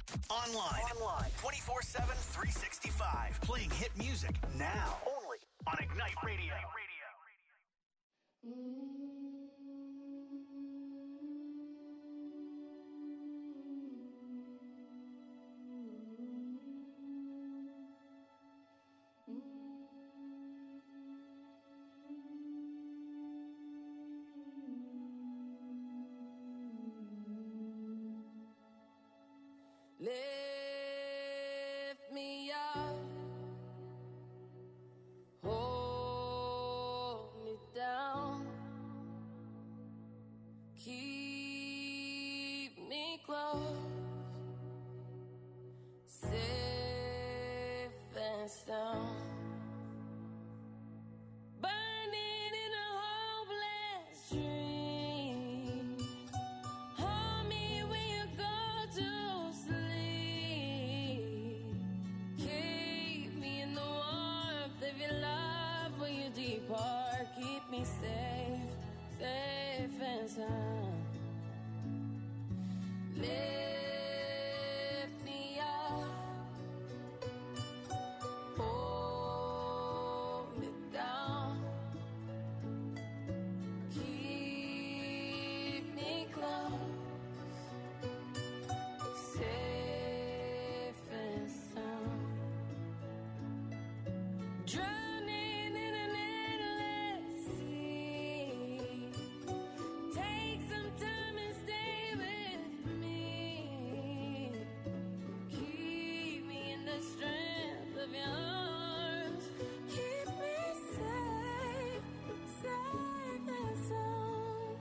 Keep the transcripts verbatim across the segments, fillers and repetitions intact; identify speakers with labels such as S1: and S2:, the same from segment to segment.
S1: Online. Online. twenty-four seven, three sixty-five. Playing hit music now. Only on Ignite Radio.
S2: Lift me up, hold me down, keep me close, safe and sound. Burning in a hopeless dream. Hold me when you go to sleep. Keep me in the warmth of your love when you depart. Keep me safe, safe and sound. Lift me up, hold me down, keep me close, safe and sound. Drowning in an endless sea. Take some time and stay with me. Keep me in the strength of your arms. Keep me safe, safe and sound.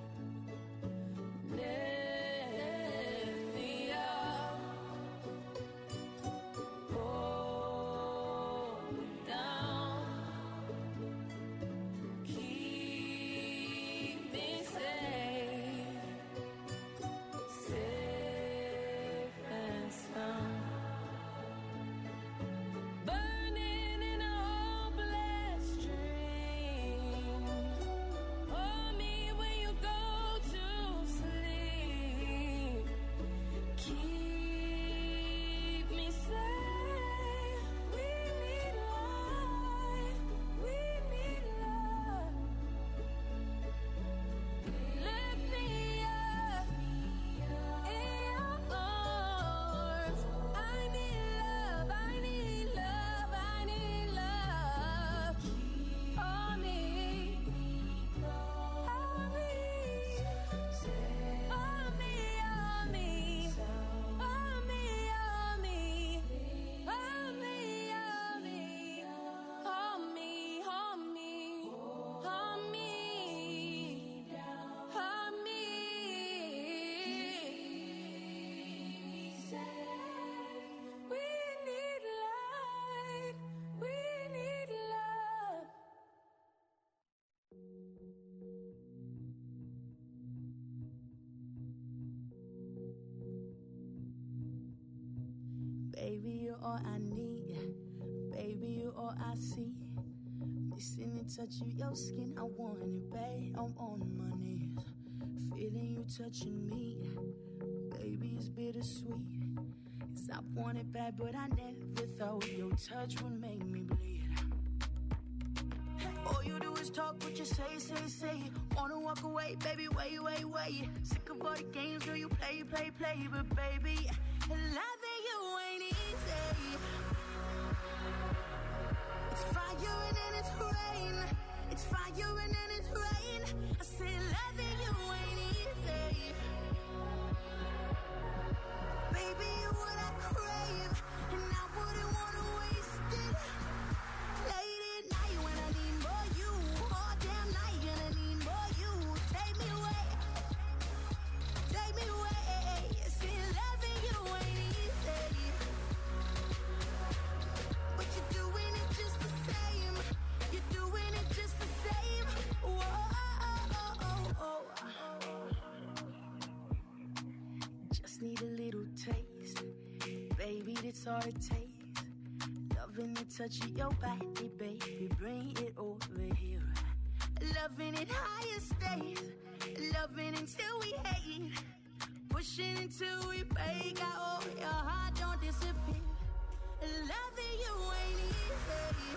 S2: Lift me up, hold me down, keep me safe, safe and sound. Burning in a hopeless dream. Hold me when you go to sleep. Keep me safe. We need light. We need love. Lift me up in your arms. I need love. I need love. I need love. Hold me. Hold me. Hold me. Hold me. Hold me. Hold me. Hold me. Hold me. Hold me. Hold me. Hold me. Hold me. We need light. We need love.
S3: Baby, you're all I need. Baby, you're all I see. Missing the touch of your skin, I want it, babe. I'm on my knees, feeling you touching me. Baby, it's bittersweet. 'Cause I want it bad, but I never thought your touch would make me bleed. All you do is talk, what you say, say, say. Wanna walk away, baby, wait, wait, wait. Sick of all the games, girl, you play, play, play. But baby, loving you ain't easy. It's fire and then it's rain. It's fire and then it's rain. I say loving you ain't easy. Baby, you're what I crave, and I wouldn't wanna waste it. Late at night when I need more you, all damn night and I need more you. Take me away, take me away. See, loving you ain't easy, but you're doing it just the same. You're doing it just the same. Whoa, just need a little taste, baby. That's all it takes. Loving the touch of your body, baby. Bring it over here. Loving it higher stays. Loving until we hate. pushing until we break out. Oh, your heart don't disappear. Loving you ain't easy.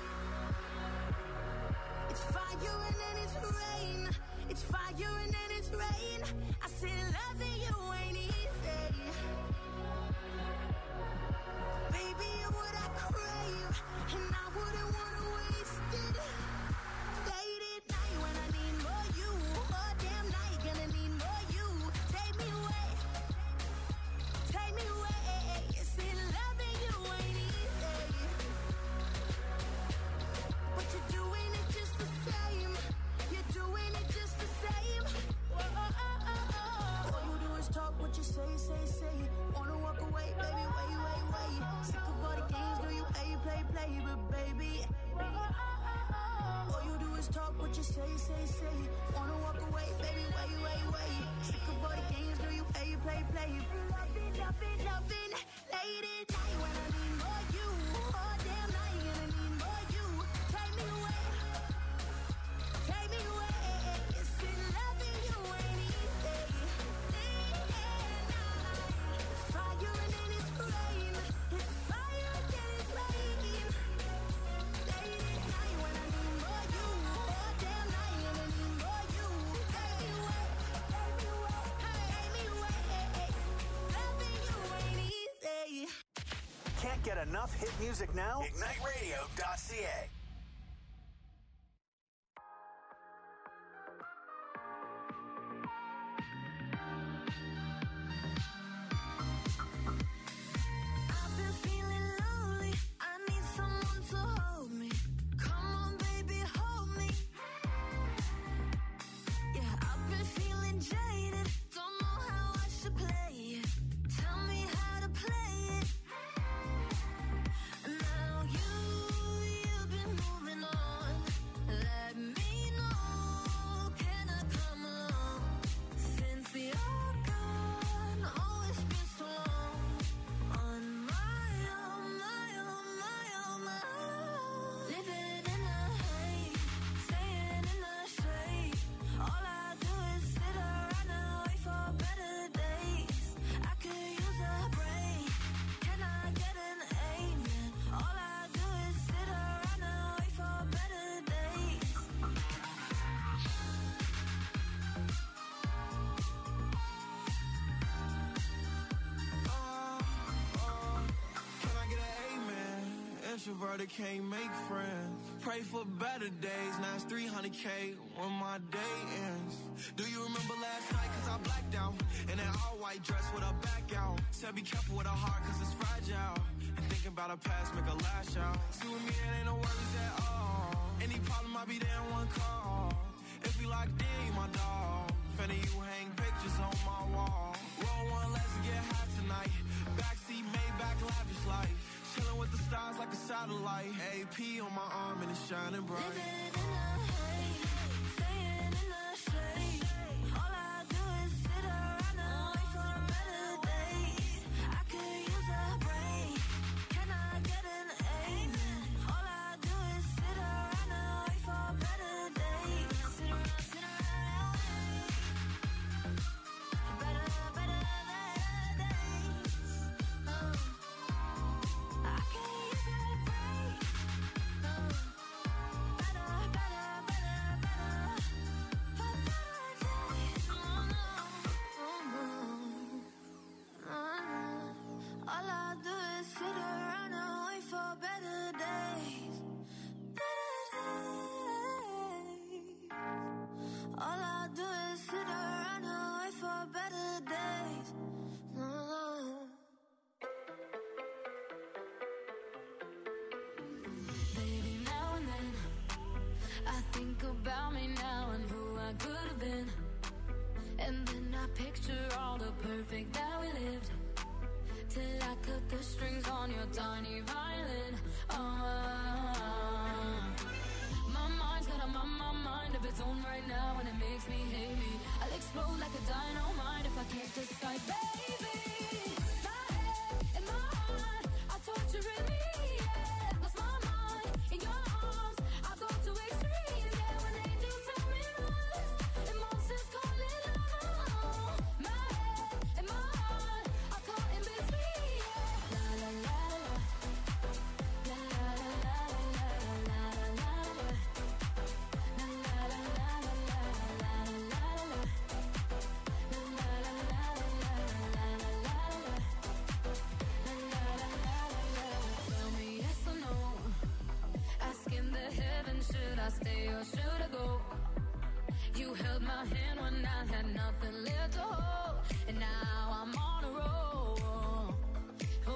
S3: It's fire and then it's rain. It's fire and then it's rain. I said loving you ain't easy. Baby, you're what I crave, and I wouldn't wanna waste it. Late at night when I need more you. All damn night gonna need more you. Take me away, take me away. It's in loving you ain't easy. But you're doing it just the same. You're doing it just the same. Whoa, oh, oh, oh, oh. All you do is talk what you say, say, say. Wanna walk away, baby, wait, wait, wait. Sick of all the games, do you play, play, play, but baby. Whoa, oh, oh, oh. All you do is talk what you say, say, say. Wanna walk away, baby, wait, wait, wait. Sick of all the games, do you play, play, play. Loving, loving, loving. Late at night when I need more you. All damn night gonna need more you. Take me away, take me away. It's in loving you ain't easy. Day and night. It's fire and then it's rain. It's fire and then it's rain. Late at night when I need more you. All damn night gonna need more you. Take me away, take me away, take me away. Loving you ain't easy.
S1: Can't get enough hit music now? ignite radio dot c a.
S2: I've been feeling lonely. I need someone to hold me. Come on, baby, hold me. Yeah, I've been feeling jaded. Don't know how I should play it. Tell me how to play it. Now you, you've been moving on. Let me know, can I come along? Since you're gone, oh, it's been so long. On my own, my own, my own, my own. Living in the haze, staying in the shade. All I do is sit around and wait for better days. I could use a break. Can I get an amen? All I do is sit around and wait for better days.
S4: Can I get an amen? Introverted can't make friends. Pray for better days. Now it's three hundred K when my day ends. Do you remember last night? Cause I blacked out. In an all white dress with a back out. Said be careful with a heart cause it's fragile. And thinking about a past make a lash out. See with me it ain't no worries at all. Any problem I'll be there in one call. If we locked in, you my dog. Finna you hang pictures on my wall. Roll one, let's get high tonight. Backseat, Maybach, lavish life. Chilling with the stars like a satellite. A P on my arm and it's shining bright.
S2: Living in the haze, staying in the shade. All I do is sit around and wait for better days. I could use a break. Can I get an amen? All I do is sit around and wait for better days. Sit around, sit around, better, better days. Oh. I can use a break. Oh. Better, better, better, better. For better days. Oh no, oh no, oh no. All I do is sit around and wait for better days. Better days. All I do is sit around and wait for better days. Oh. Baby, now and then I think about me now and who I could have been. And then I picture all the perfect that we lived. Till I cut the strings on your tiny violin. Oh, my mind's got a my, my mind of its own right now, and it makes me hate me. I'll explode like a dynamite if I can't decide, baby. My head and my heart are torturing me. Yeah, lost my mind in your arms. I go to extremes. Yeah, when they do tell me run, emotions calling out. My head stay or should I go? You held my hand when I had nothing left to hold, and now I'm on a roll. Oh,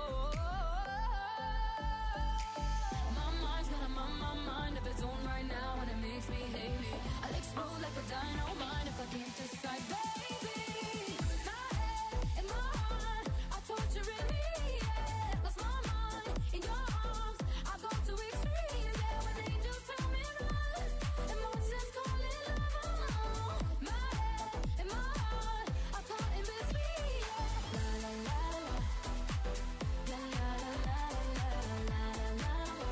S2: my mind's got a my, my mind of its own right now, and it makes me hate me. I'll explode like a dynamite if I can't decide, baby. My head and my heart are torturing me. Yeah, lost my mind in your arms. I go to extremes. Yeah, when angels tell me run, emotions call it love. My head and my heart are caught in between. Yeah, la la la la la la la la la la la.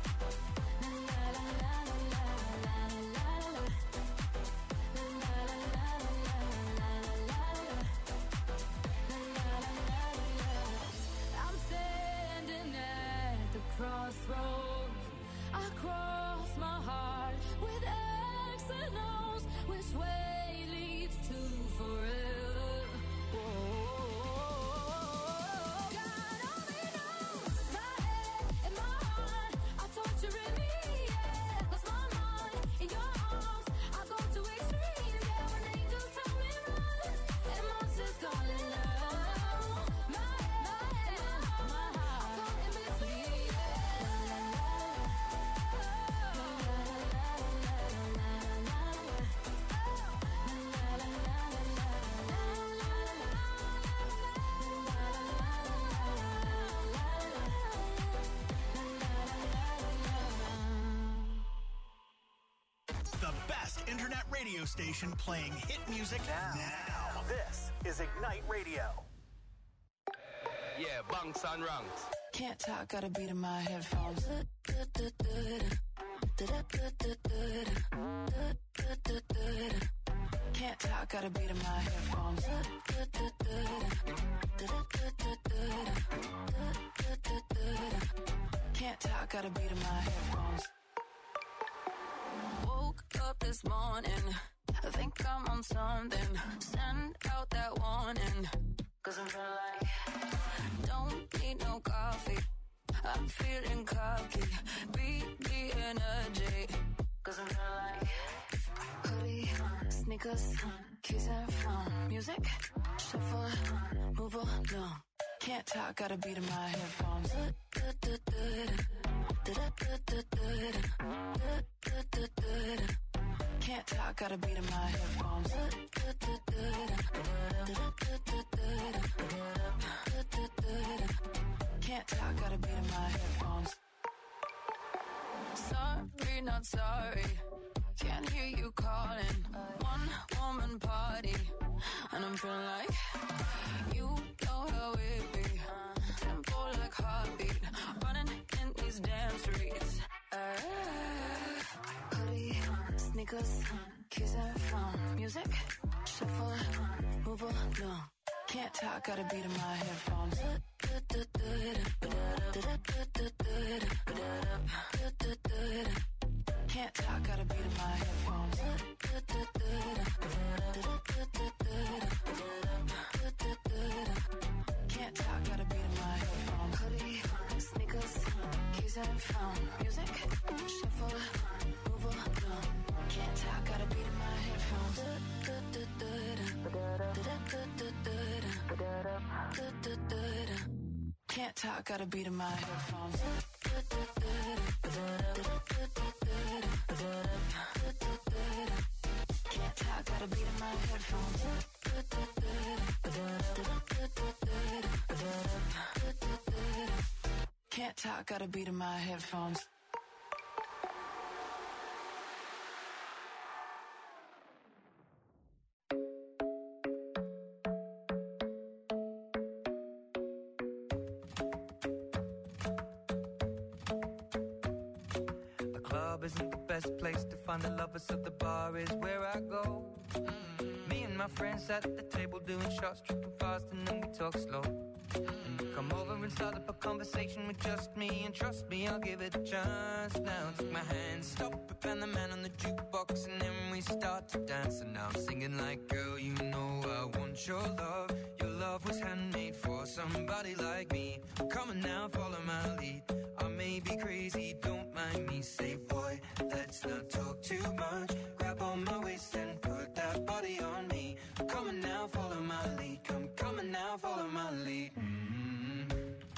S2: I'm standing at the crossroads. I cross my heart with X and O's. Which way leads to forever? Whoa. God only knows. My head and my heart are torturing me. Yeah, lost my mind in your arms. I go to extremes. Yeah, when angels tell me run, and monsters call it love. My head, my heart, my heart are caught in between.
S1: The best internet radio station playing hit music now. now. This is Ignite Radio.
S5: Yeah, bunks and ranks.
S3: Can't talk, got a beat in my headphones. Can't talk, got a beat in my headphones. Can't talk, got a beat in my headphones. Woke up this morning, I think I'm on something. Send out that warning, cause I'm feeling like don't need no coffee. I'm feeling cocky, beat the energy, cause I'm feeling like hoodie, sneakers, keys and phone. Music, shuffle, move along. Can't talk, got a beat in my headphones. Can't talk, got a beat in my headphones. Can't talk, got a beat in my headphones. Sorry, not sorry. Can't hear you calling. One woman party, and I'm feeling like you know how it be. Tempo like heartbeat, running in these damn streets. Uh, hoodie, sneakers, keys and phone. Music, shuffle, move along. Can't talk, got a beat in my headphones. Can't talk, got a beat in my headphones. Can't talk, got a beat in my headphones. Hoodie, sneakers, keys and phone. Music, shuffle, move along. Can't talk, got a beat in my headphones. Can't talk, got a beat in my headphones. Can't talk, got a beat in my headphones. Can't talk, got a beat in my headphones.
S6: Isn't the best place to find the lovers, so the bar is where I go. Mm-hmm. Me and my friends at the table doing shots, tripping fast, and then we talk slow. Mm-hmm. And you come over and start up a conversation with just me, and trust me, I'll give it a chance. Now take my hand, stop it, and the man on the jukebox, and then we start to dance. And now I'm singing like, girl, you know I want your love. Your love was handmade for somebody like me. Come on now, follow my lead. I'm may be crazy, don't mind me. Say, boy, let's not talk too much. Grab on my waist and put that body on me. I'm coming now, follow my lead. Come coming now, follow my lead. Mm-hmm.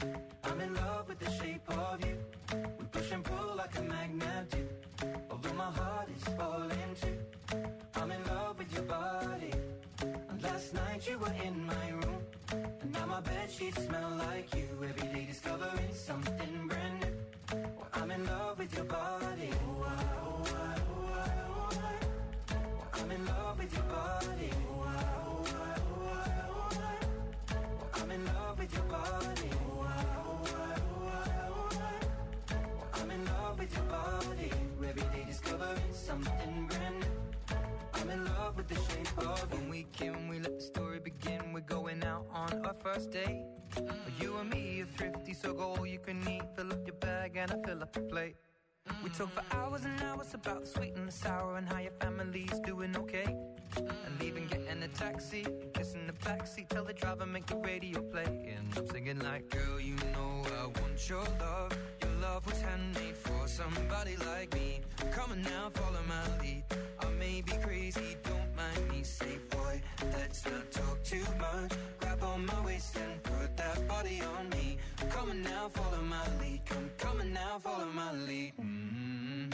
S6: I'm in love with the shape of you. We push and pull like a magnet do. Although my heart is falling too. I'm in love with your body. And last night you were in my room. And now my bedsheets smell like you. Every day discovering something brand new. Well, I'm in love with your body. Oh, I, oh, I, oh, I, oh, I. Well, I'm in love with your body. Oh, I, oh, I, oh, I, oh, I. Well, I'm in love with your body. Oh, I, oh, I, oh, I, oh, I. Well, I'm in love with your body. Every day discovering something brand new. I'm in love with the shape of you. When we came, we let the story begin. We're going out on our first date. Mm. You and me are thrifty, so go all you can eat. Fill up your bag and I fill up the plate. Mm. We talk for hours and hours about the sweet and the sour and how your family's doing okay. Mm. And even getting a taxi, kissing the backseat, tell the driver make the radio play. And I'm singing like, girl, you know I want your love. Your love was handmade for somebody like me. Come on now, follow my lead. I may be crazy, don't mind me. Say, boy, let's not talk too much. Grab on my waist and put that body on me. Come on now, follow my lead. Come, come on now, follow my lead. Mm-hmm.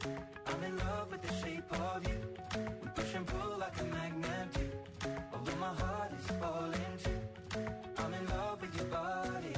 S6: I'm in love with the shape of you. We push and pull like a magnet do. Although my heart is falling too. I'm in love with your body.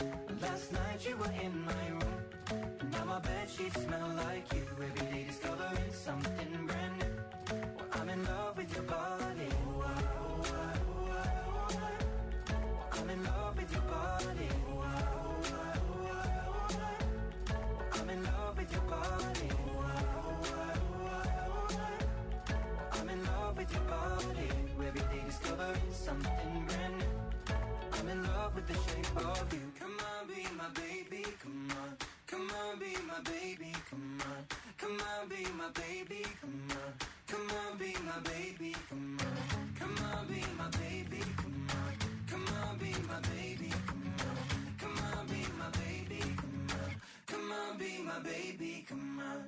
S6: Last night you were in my room. And now my bedsheets smell like you. Every day discovering something brand new. Well, I'm in love with your body. Oh, I, oh, I, oh, I, oh, I. Well, I'm in love with your body. Oh, I, oh, I, oh, I, oh, I. Well, I'm in love with your body. Oh, I, oh, I, oh, I, oh, I. Well, I'm in love with your body. Every day discovering something brand new. I'm in love with the shape of you. Come on, be my baby, come on. Come on, be my baby, come on. Come on, be my baby, come on. Come on, be my baby, come on. Come on, be my baby, come on. Come on, be my baby, come on. Come on, be my baby, come on. Come on, be my baby, come on.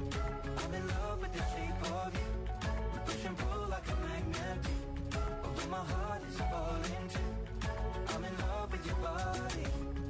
S6: I'm in love with the shape of you. We push and pull like a magnet do. Although my heart is falling too. I'm in love with your body.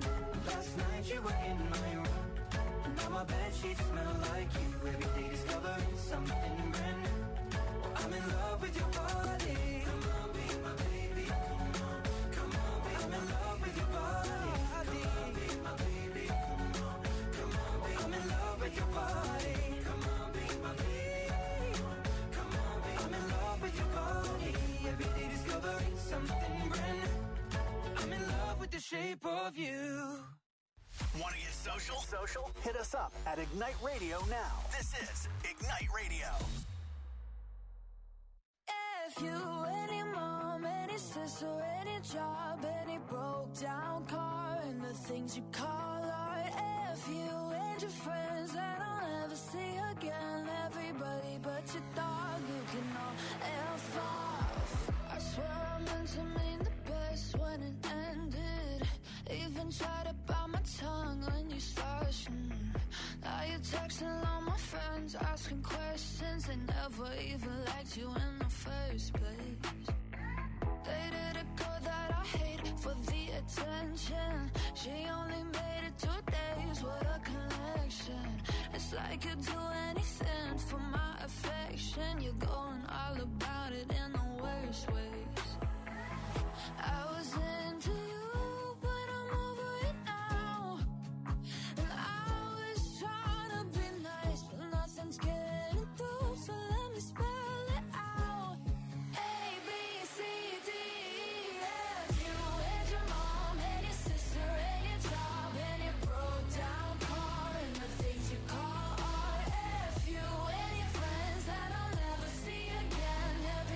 S6: Last night you were in my room. Now my bedsheets smell like you. Every day discovering something brand new. Well, I'm in love with your body. Come on, be my baby. Come on, come on, be I'm in love with your body. Come on, be my baby. Come on, come on, be I'm in love with your body. Come on, be my baby. Come on, be I'm in love with your body. Every day discovering something brand new. I'm in love with the shape of you.
S1: Want to get social? Social? Hit us up at Ignite Radio now. This is Ignite Radio.
S2: If you, any mom, any sister, any job, any broke down car, and the things you call art. If you and your friends that I'll never see again, everybody but your dog, you can all F off. I swear I meant to mean the best when it ended. Even tried to bite my tongue when you started. Mm. Now you're texting all my friends, asking questions. They never even liked you in the first place. Dated a girl that I hate for the attention. She only made it two days, what a connection. It's like you'd do anything for my affection. You're going all about it in the worst ways. I was into you, but I'm over it now. And I was trying to be nice, but nothing's getting through, so let me spell it out. A, B, C, D, E, F. You and your mom and your sister and your job and your broke down car and the things you call art. F, you and your friends that I'll never see again.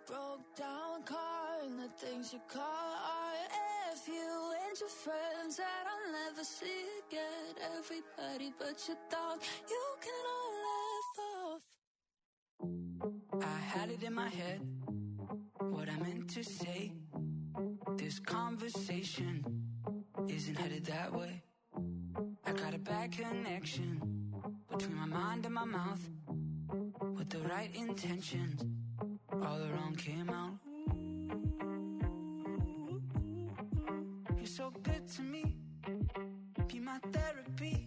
S2: broke down car and the things you call art. If you and your friends that I'll never see again, everybody but your dog, you can all laugh off.
S6: I had it in my head, what I meant to say. This conversation isn't headed that way. I got a bad connection between my mind and my mouth. With the right intentions, all the wrong came out. You're so good to me, be my therapy.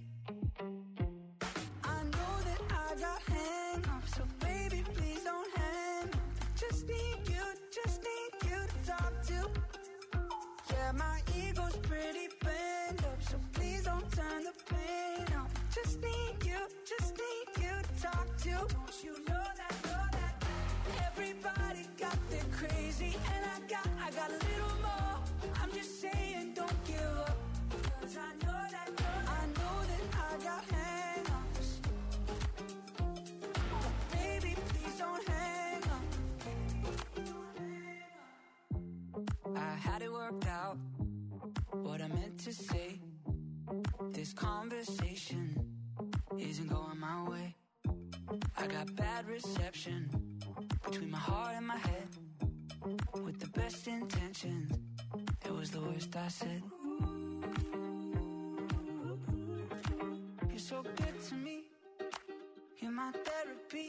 S6: I know that I got hang-ups, so baby, please don't hang up. Just need you, just need you to talk to. Yeah, my ego's pretty bent up, so please don't turn the pain up. Just need you, just need you to talk to. Don't you know that, know that everybody got their crazy, and I got, I got a little more. I'm just saying, don't give up, 'cause I know that, know that, I know that I got hang-ups. But baby, please don't hang up. I had it worked out, what I meant to say. This conversation isn't going my way. I got bad reception between my heart and my head. With the best intentions, it was the worst I said. You're so good to me, you're my therapy.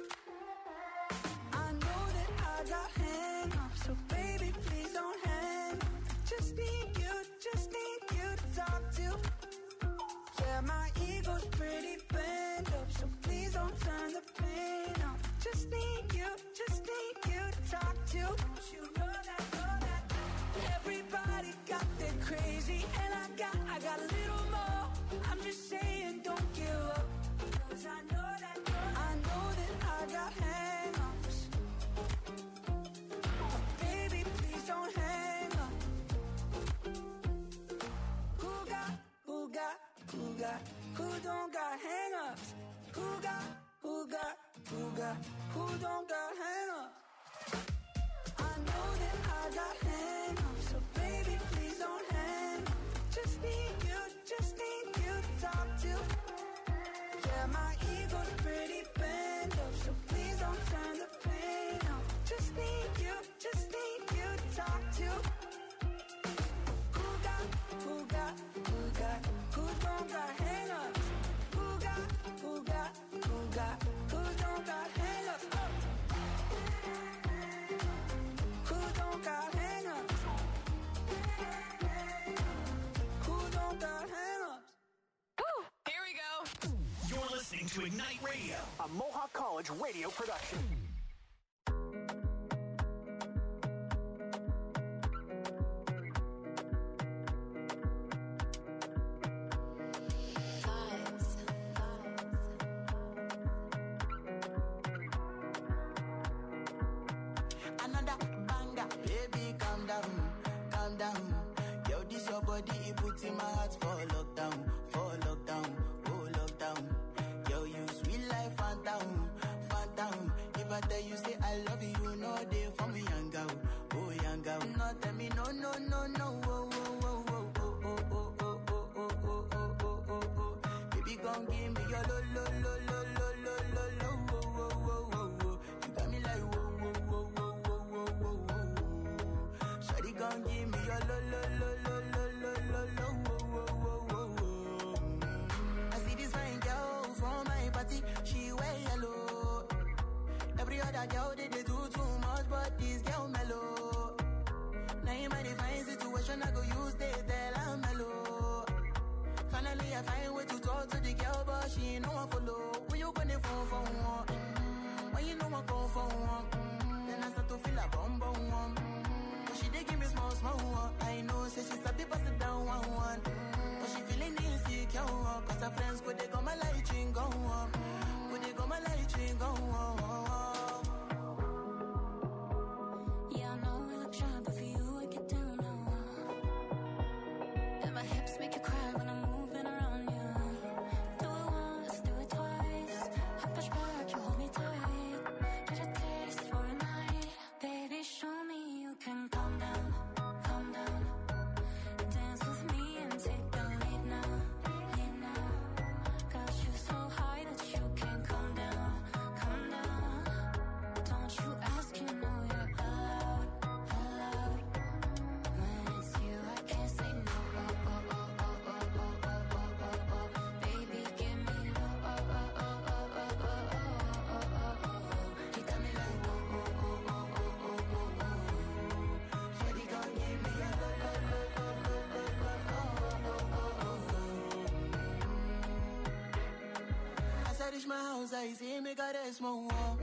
S6: I know that I got hang-ups, so baby, please don't hang up. Just need you, just need you to talk to. Yeah, my ego's pretty bent up, so please don't turn the pain up. Just need you, just need you to talk to. Don't you know that, know that everybody got their crazy, and I got, I got a little more. I'm just saying, don't give up, 'cause I know that, know that I know that I got hang-ups. But baby, please don't hang up. Who got, who got, who got, who don't got hang-ups? Who got, who got, who got, who don't got hang-ups? I know that I got hang-ups, so baby, please don't hang up. Just need you, just need you to talk to. Yeah, my ego's pretty bent up, so please don't turn the pain up. Just need you, just need you to talk to. Who got, who got, who got, who don't got hang-ups? Who got, who got, who got, who don't got hang-ups? Oh. Who don't got hang-ups? Who don't got hang-ups?
S1: Here we go. You're listening to Ignite Radio, a Mohawk College radio production.
S5: Another banger, baby, calm down, calm down. Yo, this your body, it puts in my heart for lockdown, for lockdown, oh lockdown. Yo, you sweet life, phantom, phantom. If I tell you say I love you, you know they for me, young girl, oh young girl. No, tell me no, no, no, no, oh, oh, oh, oh, oh, oh, oh, oh, oh, oh, oh, oh, oh, oh. Baby, gon' give me your lo, lo, lo, lo, lo, lo, lo, lo, oh, oh, oh, oh, oh. You got me like whoa, whoa, whoa, whoa, whoa, whoa, whoa, whoa. Shawty gon' give me your lo, lo, lo, lo, lo, lo, lo, lo, oh, oh, oh, oh, oh. I see this fine girl from my party, she wear yellow. Every other girl they, they do too much, but this girl mellow. Now in my divine situation, I go use they tell I'm mellow. Finally I find way to talk to the girl, but she ain't no one follow. When you gonna phone for one? When you know I go for one? Then I start to feel a bum bum one. But she dey give me small small one. I know say she's a bit pass it down one one. But she feeling insecure, cause her friends go they go my light ring go on. Go they go my light ring go on.
S2: Yeah, I know we look shy, but for you I get down now. And my hips make you cry when I'm moving around you. Do it once, do it twice. I push back, you hold me tight. Get a taste for a night, baby.
S5: reach my house, I see me got a small wall.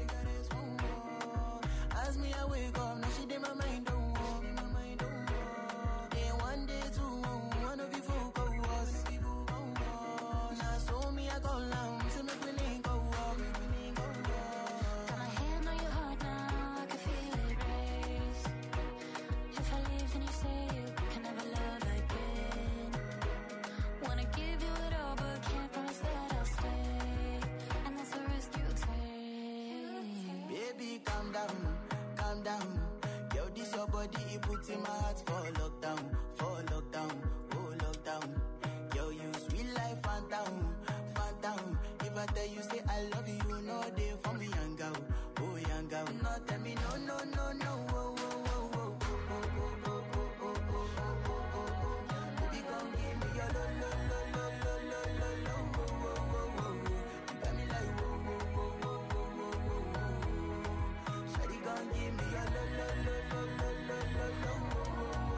S5: As me I wake up, now she did my mind don't walk. Then one day two, one of you folk go us. Now so me I go long, so make me link go walk.
S2: Got my hand on your heart now, I can feel it race. If I leave then you say you can never love again. Wanna give you it all but can't promise that I'll stay. And that's the risk you take.
S5: Baby calm down, calm down. Yo, this your body, it puts in my heart for lockdown, for lockdown, oh lockdown. Yo, you sweet life, phantom, phantom. If I tell you say I love you, no day for me, young girl, oh young girl. No tell me no, no, no, no, oh, oh, oh, oh, oh, oh, oh, oh, oh, oh, oh, oh, oh. Baby, come give me your lo, lo, lo, lo, lo, lo, lo, lo, oh, oh, oh, oh. You got me like whoa, whoa, whoa, whoa, whoa, whoa, whoa. Shawty, come give me your lo, lo, lo, lo, lo, lo, lo, lo, oh, oh, oh, oh.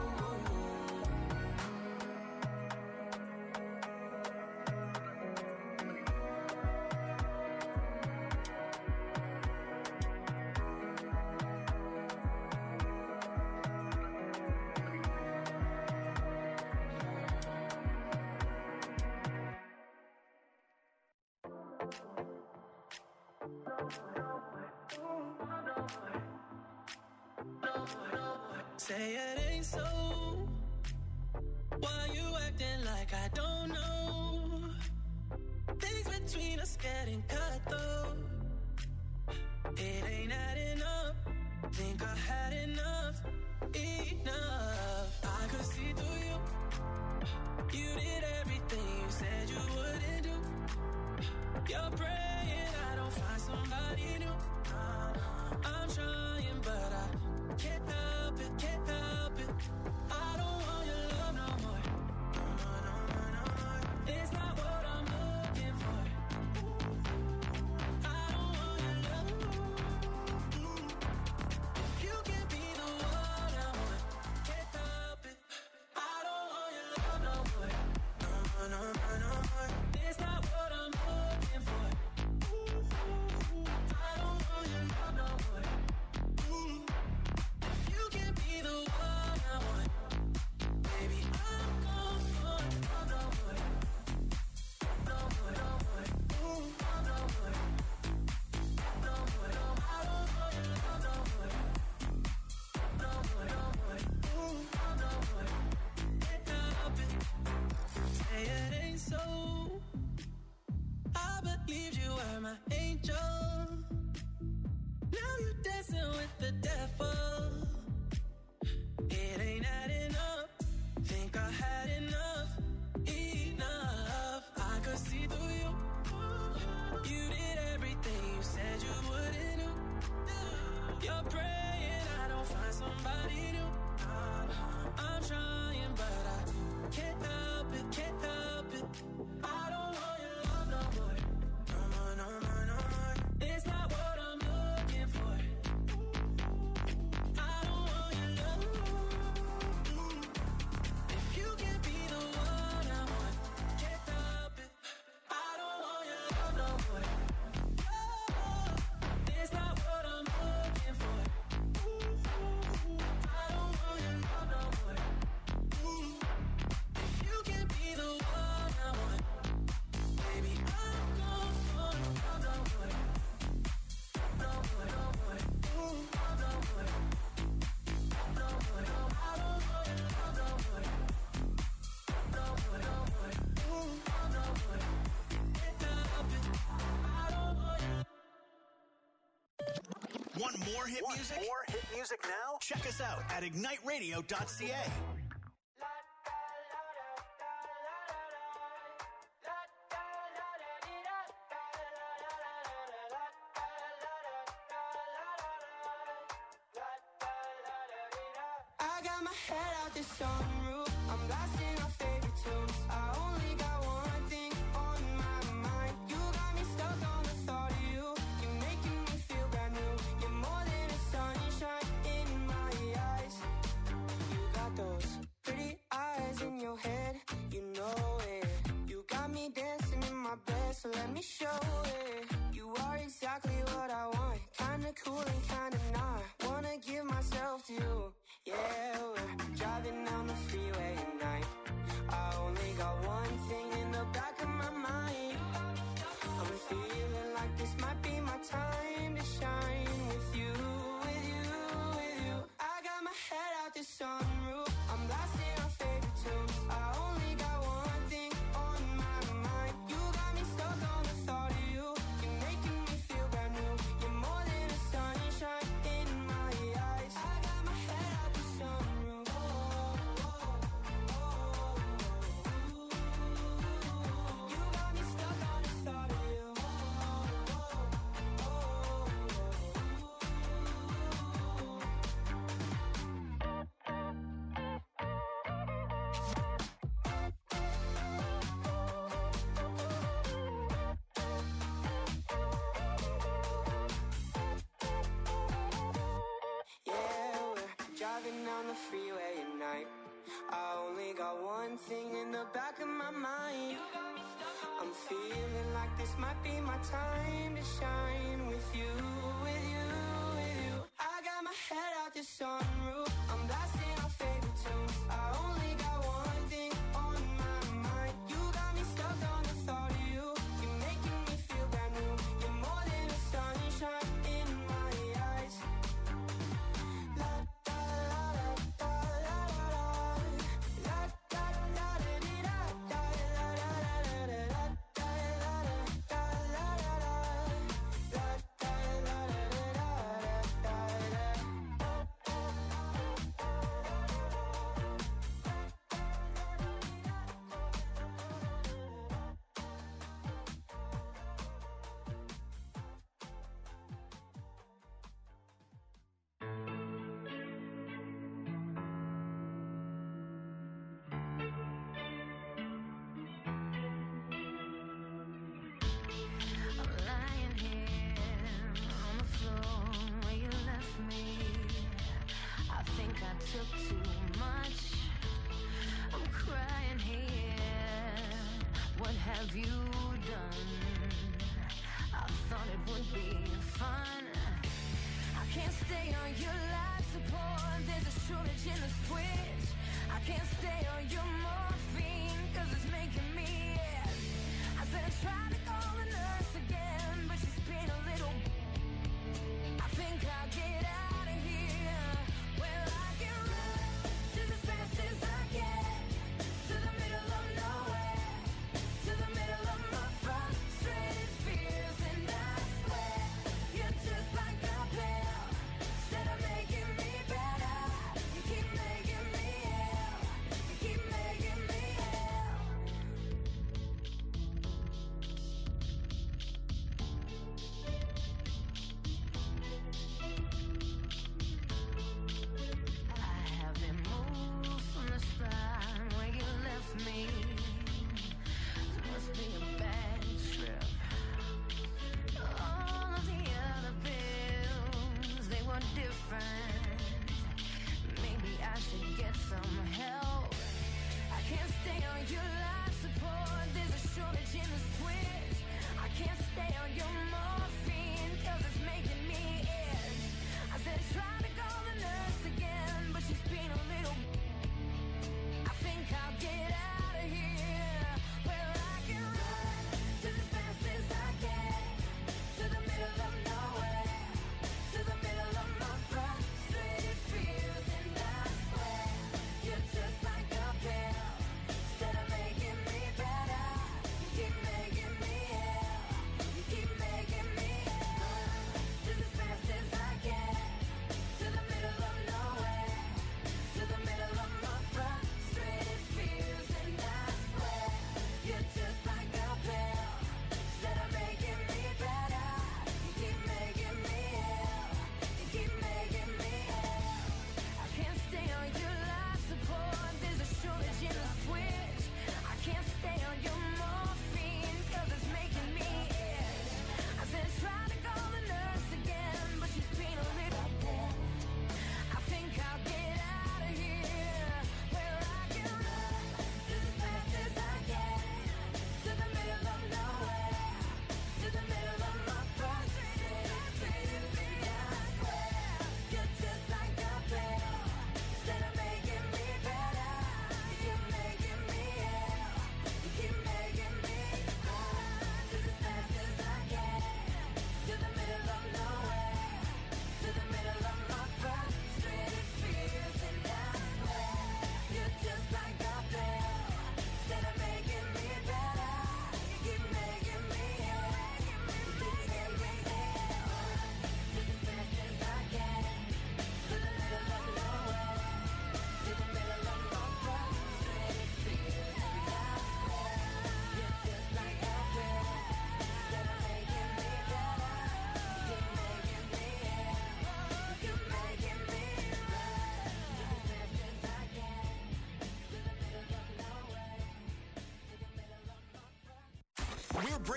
S7: Say it ain't so. Why you acting like I don't know? Things between us getting cut though. It ain't adding up. Think I had enough, enough. I could see through you. You did everything you said you wouldn't do. You're praying I don't find somebody new. I'm trying but I can't help it, can't help it. I don't want your love no more. No, no, no, no, no. It's not what I'm looking for. I don't want your love. If you can be the one I want, can't help it. I don't want your love no more. No, no, no, no, no. It's not what I'm looking for. I don't want your love no more. If you can be the one I want, baby, I'm gone for love no more. No more, no more. Ooh, no more. No more, no more. I don't want your love no more. No more, no more. Ooh, no more. Can't help it. Say it ain't so. I believed you were my angel. Now you're dancing with the devil. It ain't adding up. Think I had enough, enough. I could see through you. You did everything you said you wouldn't do. You're praying I don't find somebody new. I'm trying but I can't help it, can't help it. I don't want your love no more. No more, no more, no more. It's not what I'm looking for. I don't want your love. If you can be the one I want, can't help it. I don't want your love no more. It's not what I'm looking for. I don't want your love no more. If you can be the one I want, baby, I'm gone for love no more. No more, no more. Ooh, no more. No more, no more. I don't want your love no more. No more, no more. Ooh, no more. Can't help it. I don't want your.
S1: Want more hit music? More hit music now? Check us out at ignite radio dot c a.
S7: I got my head out the sunroof. I'm blasting our favorite tunes. I only got one thing on my mind. You got me stuck on the thought of you. You're making me feel brand new. You're more than a sunshine in my eyes. You got those pretty eyes in your head. You know it. You got me dancing in my bed, so let me show it.
S3: kinda cool and kinda not. Wanna give myself to you. Yeah, we're driving down the freeway at night. I only got one thing in the back of my mind. I'm feeling like this might be my time to shine with you, with you, with you. I got my head out the sunroof. I'm blasting our favorite tunes. I only got one thing on my mind. You got me stuck on the thought of you. You're making me feel brand new. You're more than a sunshine in my eyes. I got my head out the sunroof. Oh, oh, oh, oh. You got me stuck on the thought of you. Oh, oh, oh, oh. Yeah, we're driving down the freeway at night. I only got one thing in the back of my mind. I'm feeling like this might be my time to shine with you, with you, with you. I got my head out the sunroof. I'm blasting our favorite tunes. I only got one thing on my mind. You got me stuck on the thought of you. You're making me feel brand new. You're more than a sunshine in my eyes. La da la da la la la da da da di da da la la la la da da la da la la la la da da la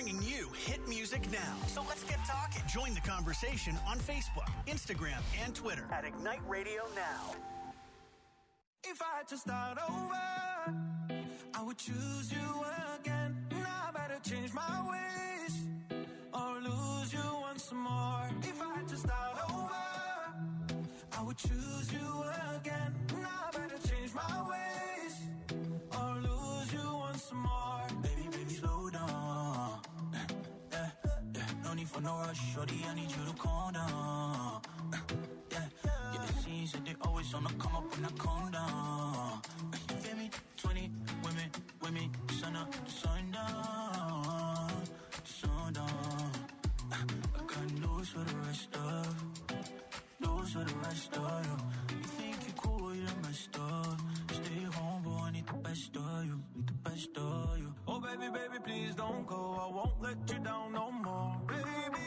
S1: bringing you hit music now. So let's get talking. Join the conversation on Facebook, Instagram, and Twitter at Ignite Radio Now.
S4: If I had to start over, I would choose you again. Now I better change my ways or lose you once more. If I had to start over, I would choose you again. Now I better change my ways or lose you once more. Baby, baby, slow down. Yeah, yeah. No need for no rush, shorty, I need you to calm down. Yeah, get the scenes that they always on the come up when I calm down. You feel me? twenty women, women, sun up, sun down, sun down. I got news for the rest of, news for the rest of you. You think you're cool, you're messed up. Stay home, but I need the best of you, need the best of you. Oh baby, baby, please don't go. I won't let you down no more, baby.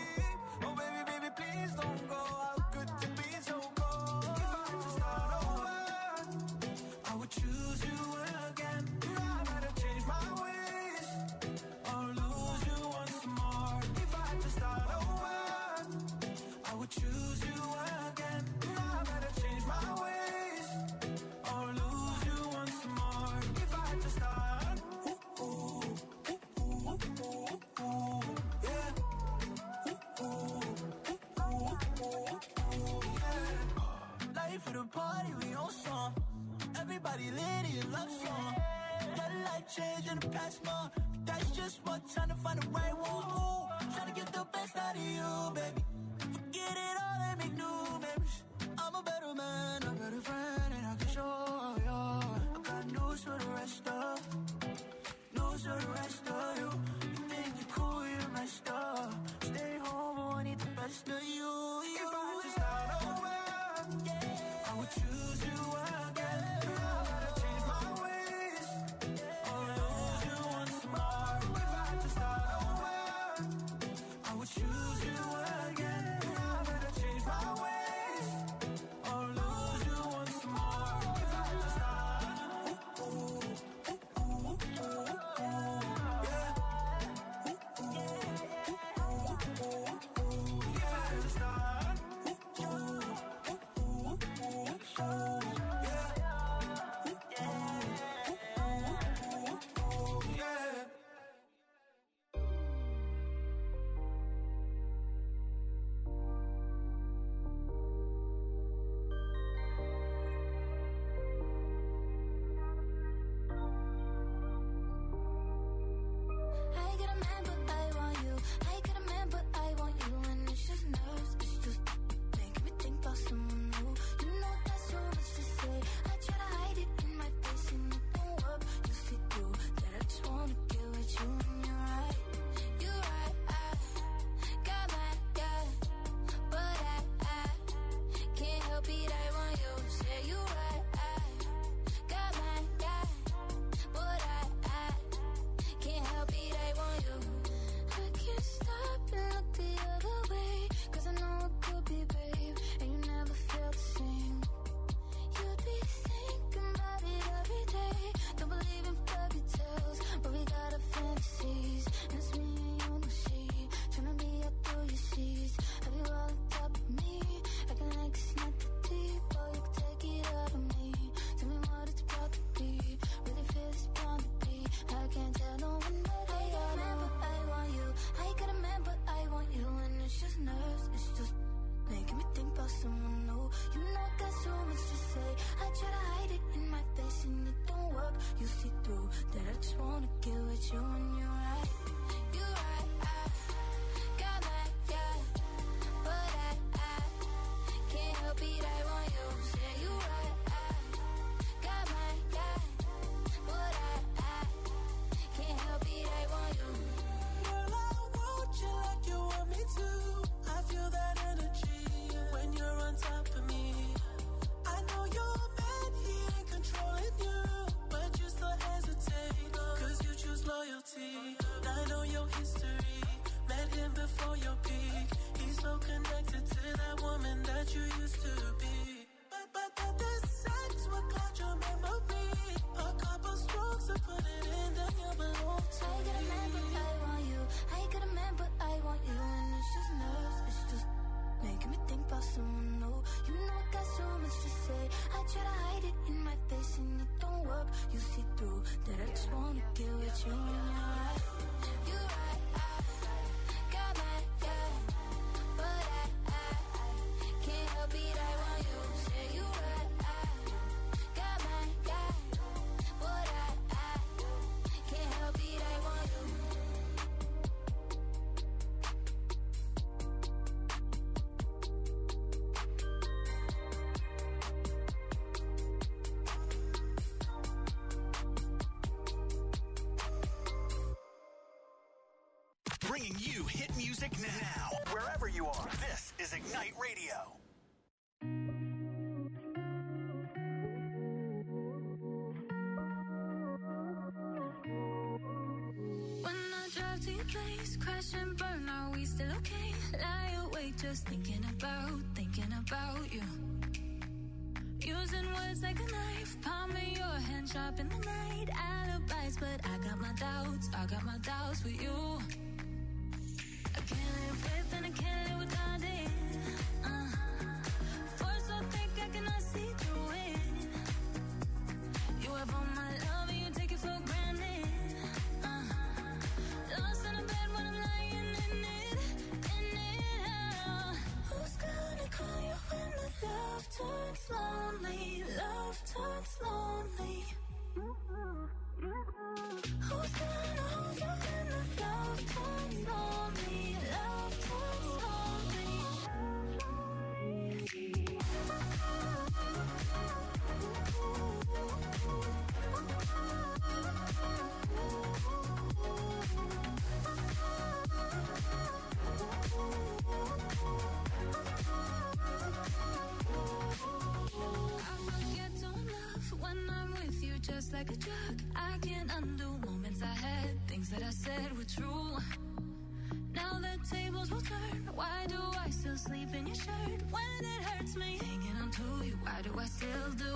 S4: Oh baby, baby, please don't go. How could you be so cold? If I had to start over, I would choose you again. Now I better change my ways or lose you once more. If I had to start over, I would choose you again. Now I better change my ways or lose you once more. If I had to start, ooh, ooh, ooh, ooh, ooh, ooh, yeah. Ooh, ooh, ooh, ooh, ooh, yeah. Life of the party, we on song. Everybody lit in love song. Got a life change in the past month. That's just one time to find the right one. Trying to get the best out of you, baby. Forget it all and make new memories. I'm a better man, a better friend, and I can show you. I got news for the rest of, news for the rest of you. You think you're cool, you're messed up. Stay home, but I need the best of you. If I had to start over, I would choose you again. Now I gotta change my ways or lose you once more. If I had to start over, I would choose you again. Now I better change my ways or lose you once more. If I had to start, ooh, ooh, ooh, ooh, ooh, ooh, yeah. Ooh, ooh, ooh, ooh, ooh, ooh. If I had to start, ooh, ooh, ooh, ooh, ooh, ooh, yeah. Ooh, ooh, ooh, ooh, ooh, yeah.
S2: I get a man, but I want you. I get a man, but I want you. And it's just nerves, it's just making me think about someone new. You know that's so much to say. I try to hide it in my face and it don't work. You see through that I just wanna get with you. And you're right, you're right. I got my guy, but I, I can't help it. I want you. Say you're right. I got my guy, but I, I can't help it, I want you. I can't stop and look the other way, 'cause I know it could be brave, and you never felt the same. You'd be thinking about it every day. Don't believe in fairy tales, but we got our fantasies. And it's me and you, no she, tryna be up through your seas. Have you all on top of me, acting like it's not that deep. Oh, you can take it out of me. Tell me what it's about to be. Really feel it's bound to be. I can't tell no one, but I got a man, but I want you. I got a man, but I want you. And it's just nerves, it's just making me think about someone new. You know I got so much to say. I try to hide it in my face and it don't work. You see through that I just wanna get with you. And you're right, you're right. I got my guy, but I, I can't help it, I want you. Say you're right. I got my guy, but I, I can't help it, I want you.
S7: Girl, I want you like you want me to. I feel that energy when you're on top of me. I know your man, he ain't controlling you, but you still hesitate, 'cause you choose loyalty.
S1: Bringing you hit music now. Wherever you are, this is Ignite Radio.
S2: When I drive to your place, crash and burn, are we still okay? Lie awake just thinking about, thinking about you. Using words like a knife, palm of your hand, sharp in the night. Alibis, but I got my doubts, I got my doubts with you. I can't live with and I can't live without it. Uh, force so thick I cannot see through it. You have all my love and you take it for granted. Uh, lost in a bed when I'm lying in it, in it. Uh, who's gonna call you when the love turns lonely? Love turns lonely. Who's gonna hold you when the love turns lonely? Love turns lonely. I forget to love when I'm with you, just like a drug. I can't undo moments I had, things that I said were true. Now the tables will turn. Why do I still sleep in your shirt when it hurts me? Hanging on to you, why do I still do?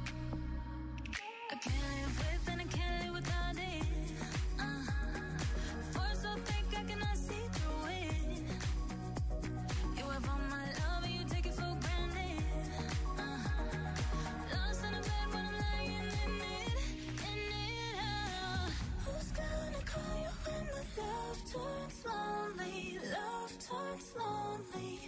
S2: I can't live with and I can't live without it. Uh, force so thick I cannot see through it. You have all my love and you take it for granted. Uh, lost in a bed when I'm lying in it, in it. Uh, who's gonna call you when the love turns lonely? Love turns lonely.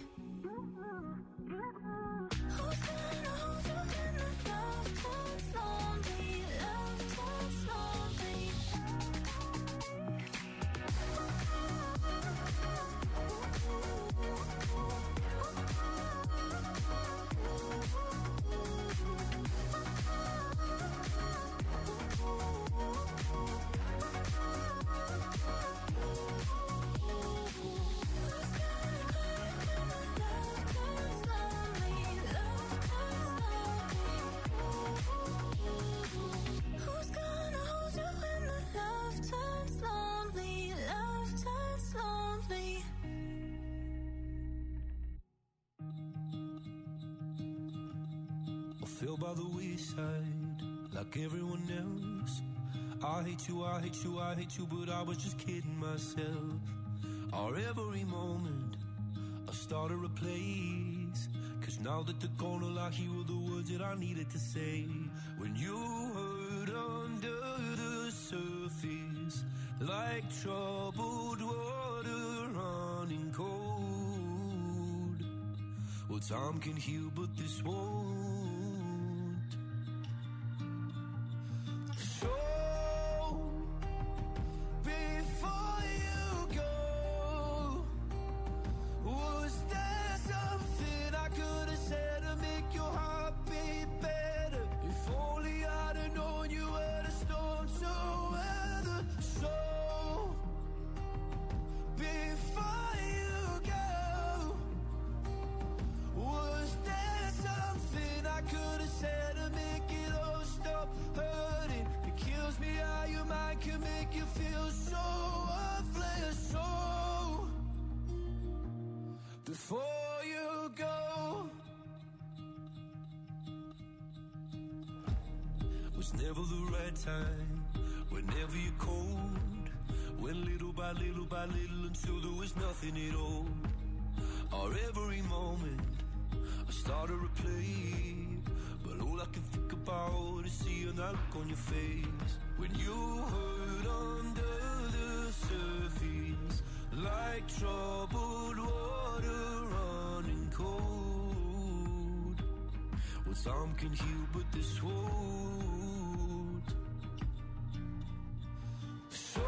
S2: Who's gonna hold you when the love turns lonely? Love turns lonely. Who's gonna hold you when the love turns lonely? Love turns lonely.
S8: I fell by the wayside like everyone else. I hate you, I hate you, I hate you, but I was just kidding myself. Our every moment I started a place, cause now that they're gone, all I hear were the words that I needed to say. When you hurt under the surface, like troubled water running cold. Well, time can heal, but this won't. So, before you go, was there something I could have said to make your heart beat better? If only I'd have known you were the storm to weather. So, before you go, was there something I could have said to make it all stop hurting? It kills me how your mind can make you feel so worthless. So, before you go, was never the right time, whenever you're cold. Went little by little by little until there was nothing at all. Our every moment I started to play, but all I can think about is seeing that look on your face. When you hurt under the surface, like troubled water running cold. Well, time can heal, but this won't. So,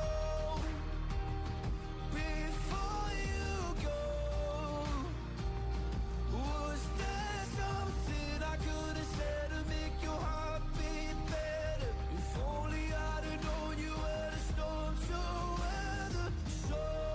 S8: before you go, was there something I could have said to make your heart beat better? If only I'd have known you were the storm to weather. So,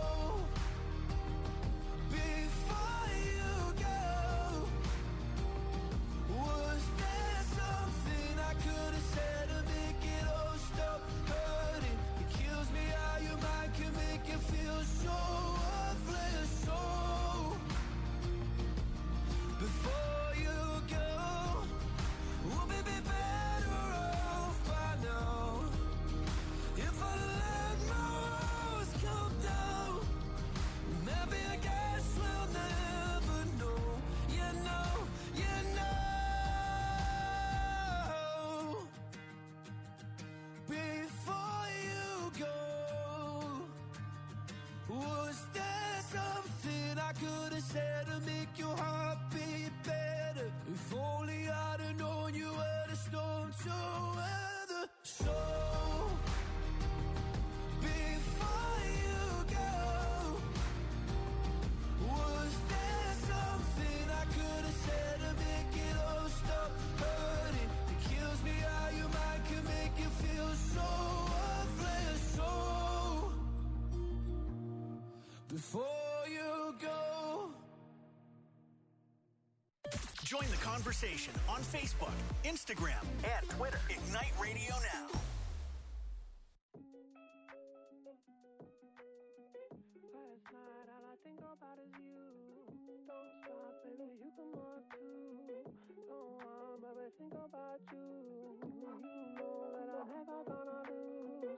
S1: Join the conversation on Facebook, Instagram, and Twitter. Ignite Radio Now.
S9: Last night, all I think about is you. Don't stop, baby, you come on too. Don't want, baby, think about you. You know that I'm never gonna lose.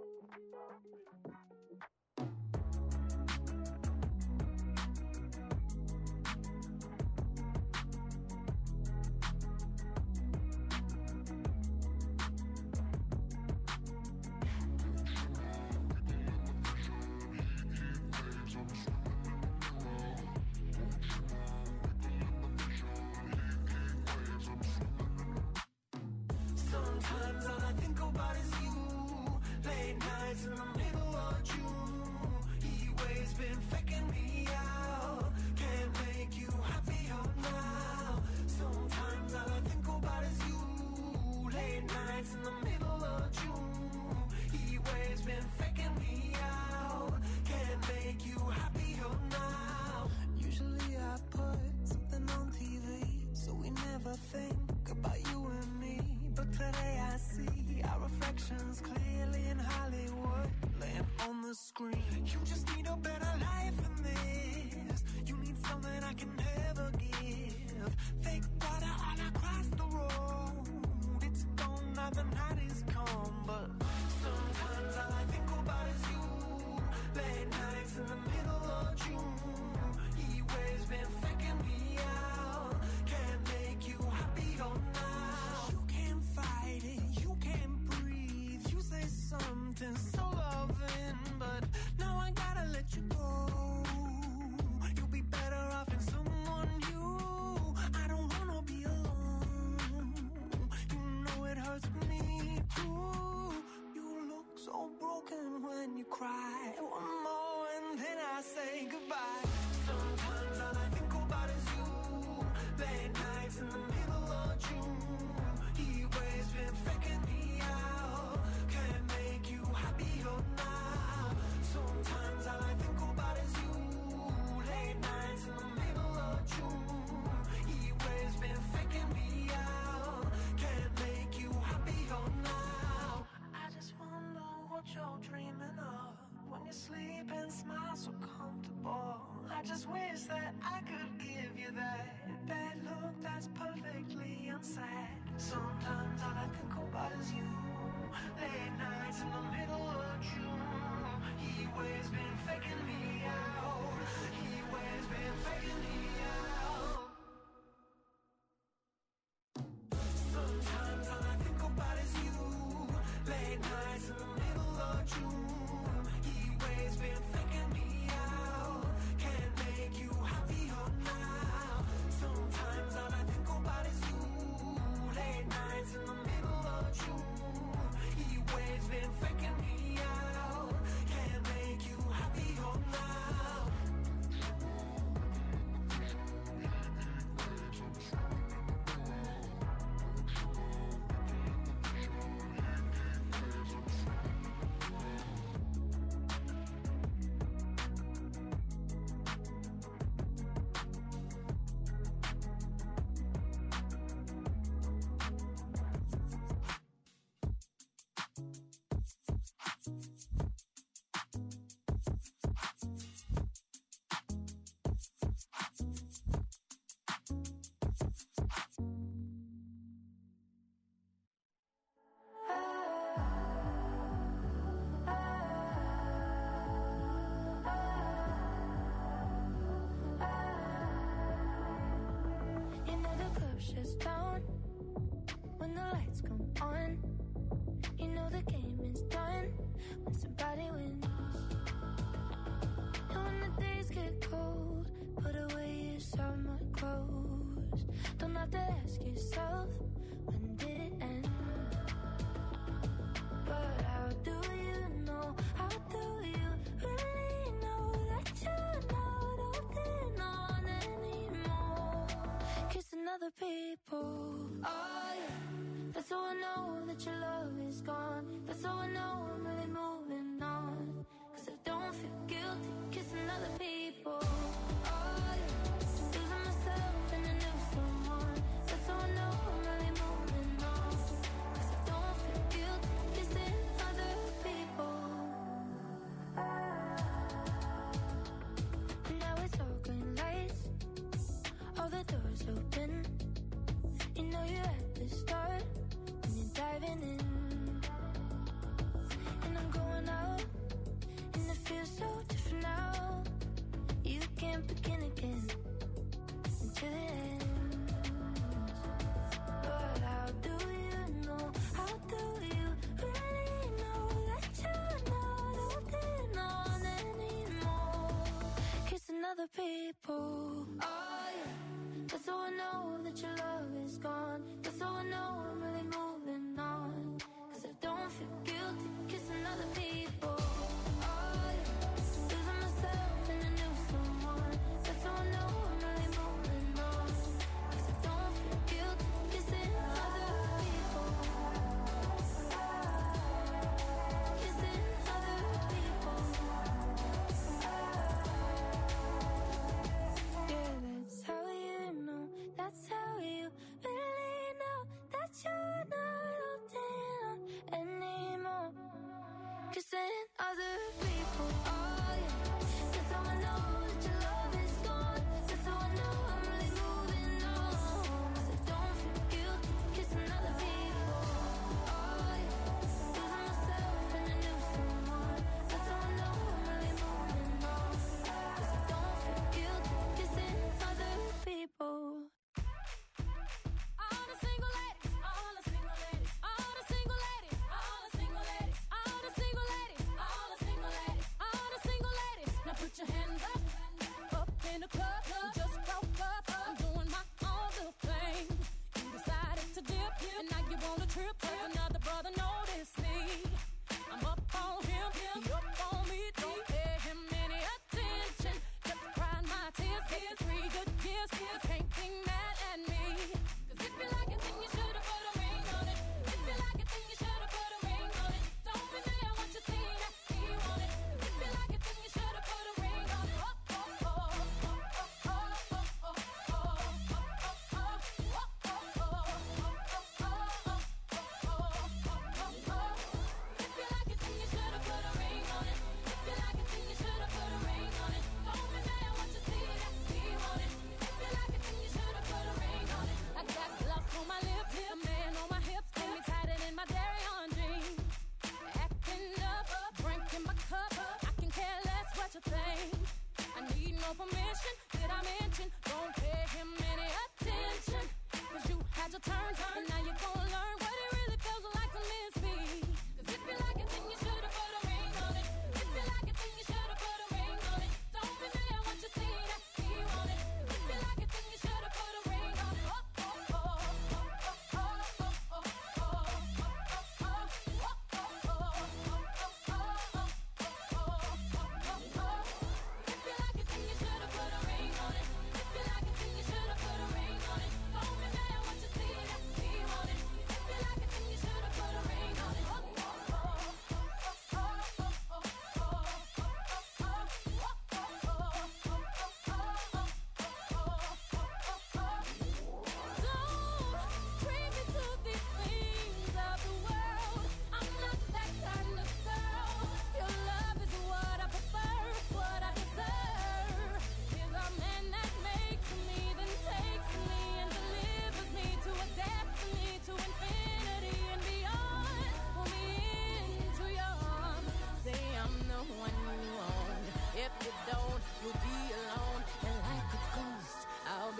S9: Sometimes all I think about is you. Late nights in the middle of June. He waves been faking me out. Can't make you happier now. Sometimes all I think about is you. Late nights in the middle of June. He waves been faking me out. Can't make you happier now. Usually I put something on T V, so we never think about you and me. But today I see our reflections clearly in Hollywood, laying on the screen. You just need a better life than this. You need something I can never give. Fake water all across the road. It's gone now, the night is come. But sometimes all I think about is you. Late nights in the middle of June. He waves been faking me out. Can't make you happier now. You can't fight it, you can't breathe. You say something so loving, but now I gotta let you go. You'll be better off in someone new. I don't wanna be alone. You know it hurts me too. You look so broken when you cry. One more and then I say goodbye. Sometimes all I think about is you. Late nights in the middle of June. He waves been faking me out. Can't make you happier now. Sometimes all I think about is you. Late nights in the middle of June. He waves been faking me out. Can't make you happier now. I just wonder what you're dreaming of when you sleep and smile so comfortable. I just wish that I could give you that that look that's perfectly unsaid. Sometimes all I think about is you. Late nights in the middle of June. He waves been faking me out. He waves been faking me out. Sometimes all I think about is you. Late nights in the middle of June. He waves been faking me out. Can't make you happier now. Sometimes all I think about is you. Late nights in the middle of June. He waves been faking me out. Can't make you happier now. You know the club shuts down when the lights come on. You know the game is done when somebody wins. And when the days get cold, put away your summer clothes. Don't have to ask yourself, when did it end? But how do you know, how do you really know that you're not holding on anymore? Kissing other people, oh yeah. That's how I know that your love is gone. That's how I know I'm really moving on. Cause I don't feel guilty kissing other people, oh yeah. Losing myself